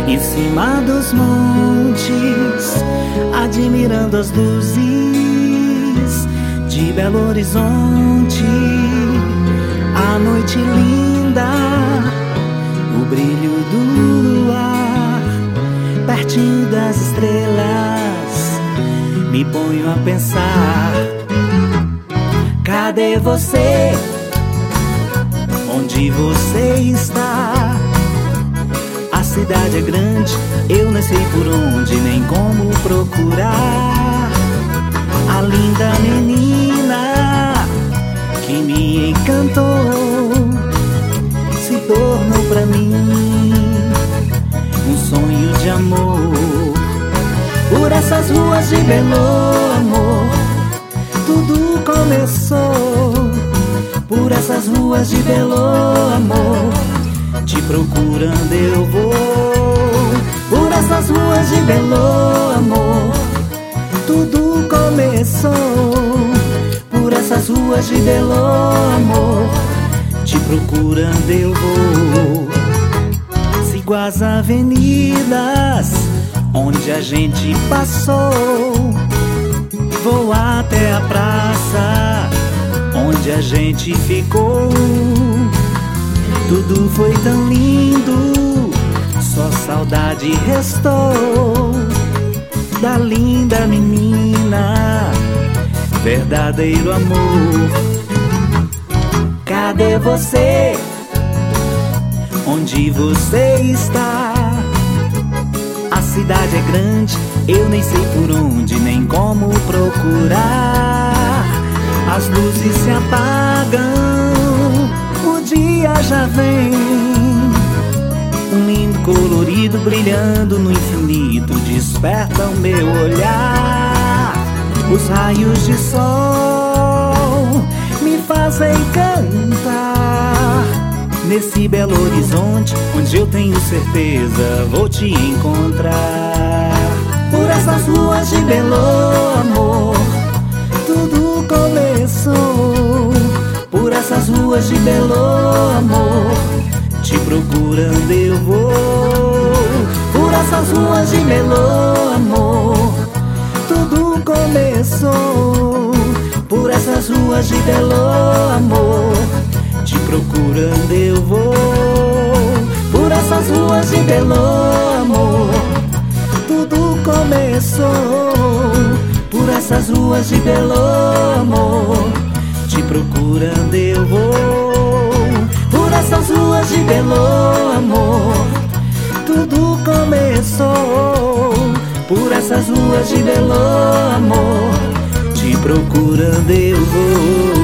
em cima dos montes, admirando as luzes de Belo Horizonte. A noite linda, o brilho do luar, pertinho das estrelas, me ponho a pensar: cadê você? Onde você está? A cidade é grande, eu nem sei por onde nem como procurar. A linda menina que me encantou se tornou pra mim um sonho de amor. Por essas ruas de Belo, amor, tudo começou. Por essas ruas de Belo, amor, te procurando eu vou. Por essas ruas de Belo, amor, tudo começou. Por essas ruas de Belo, amor, te procurando eu vou. Sigo as avenidas onde a gente passou, vou até a praça onde a gente ficou. Tudo foi tão lindo, só saudade restou da linda menina, verdadeiro amor. Cadê você? Onde você está? A cidade é grande, eu nem sei por onde nem como procurar. As luzes se apagam, o dia já vem, um lindo colorido brilhando no infinito desperta o meu olhar. Os raios de sol me fazem cantar nesse Belo Horizonte, onde eu tenho certeza vou te encontrar. Por essas ruas de Belo, amor, tudo começou. Por essas ruas de Belo, amor, te procurando eu vou. Por essas ruas de Belo, amor, tudo começou. Por essas ruas de Belo, amor, te procurando eu vou. Por essas ruas de Belo, amor, tudo começou. Por essas ruas de Belo, amor, te procurando eu vou. Por essas ruas de Belo, amor, tudo começou. Por essas ruas de Belo, amor, te procurando eu vou.